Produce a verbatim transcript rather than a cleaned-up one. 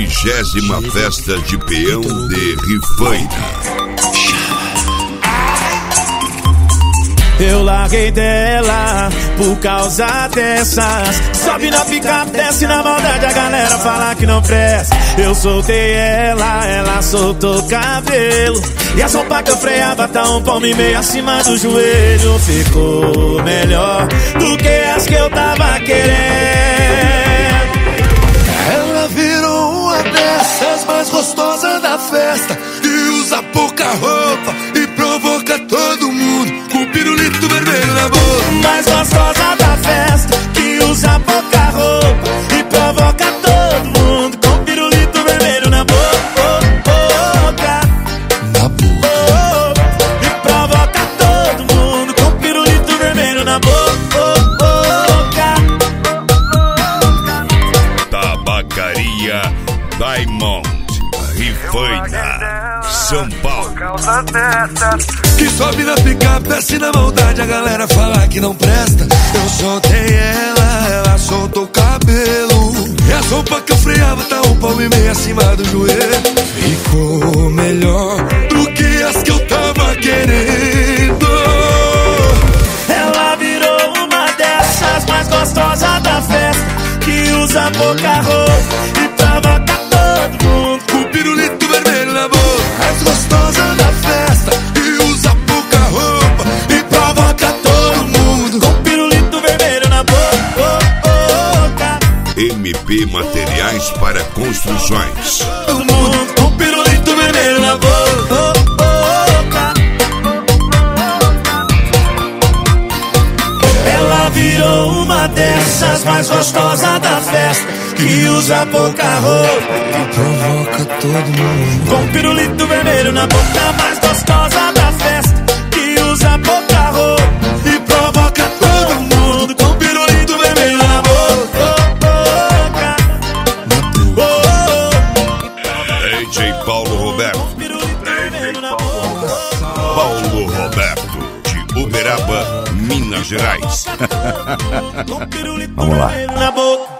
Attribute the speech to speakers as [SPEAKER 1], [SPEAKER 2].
[SPEAKER 1] trigésima festa de peão de Rifaina.
[SPEAKER 2] Eu larguei dela por causa dessas. Sobe na picape, desce na maldade, a galera fala que não presta. Eu soltei ela, ela soltou o cabelo. E a sopa que eu freava tá um palmo e meio acima do joelho. Ficou melhor do que as que eu tava querendo.
[SPEAKER 3] Ela virou uma dessas mais gostosas da festa, que usa pouca roupa e provoca todo mundo com pirulito vermelho na boca.
[SPEAKER 2] Mais gostosa da festa, que usa pouca roupa e provoca todo mundo com pirulito vermelho na boca.
[SPEAKER 3] Na boca.
[SPEAKER 2] E provoca todo mundo com pirulito vermelho na boca.
[SPEAKER 1] Tabacaria Diamond, Rifaina, São Paulo.
[SPEAKER 3] Que sobe na picape, desce na maldade, a galera fala que não presta. Eu soltei ela, ela soltou o cabelo. E a sopa que eu freava tá um palmo e meio acima do joelho. Ficou melhor do que as que eu tava querendo.
[SPEAKER 2] Ela virou uma dessas mais gostosas da festa, que usa pouca roupa e provoca todo mundo
[SPEAKER 3] com pirulito vermelho na boca. Mais gostosa da festa, que usa pouca roupa e provoca todo mundo
[SPEAKER 2] com pirulito vermelho na boca.
[SPEAKER 1] M P Materiais para Construções.
[SPEAKER 2] Todo mundo com pirulito vermelho na boca. Ela virou uma dessas mais gostosas da festa, que usa pouca roupa
[SPEAKER 3] e provoca todo mundo
[SPEAKER 2] com pirulito vermelho na boca. Mais gostosa da festa, que usa pouca roupa e provoca todo mundo com pirulito vermelho na boca.
[SPEAKER 1] D J Paulo Roberto. Paulo Roberto, de Uberaba, Minas Gerais.
[SPEAKER 2] Vamos lá.